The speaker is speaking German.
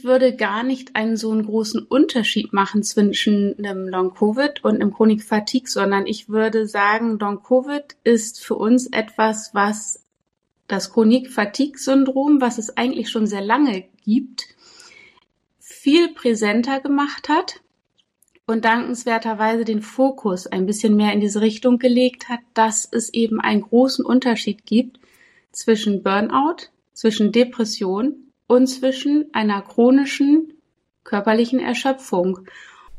ich würde gar nicht einen so einen großen Unterschied machen zwischen einem Long-Covid und einem Chronic Fatigue, sondern ich würde sagen, Long-Covid ist für uns etwas, was das Chronic Fatigue Syndrom, was es eigentlich schon sehr lange gibt, viel präsenter gemacht hat und dankenswerterweise den Fokus ein bisschen mehr in diese Richtung gelegt hat, dass es eben einen großen Unterschied gibt zwischen Burnout, zwischen Depression und zwischen einer chronischen körperlichen Erschöpfung.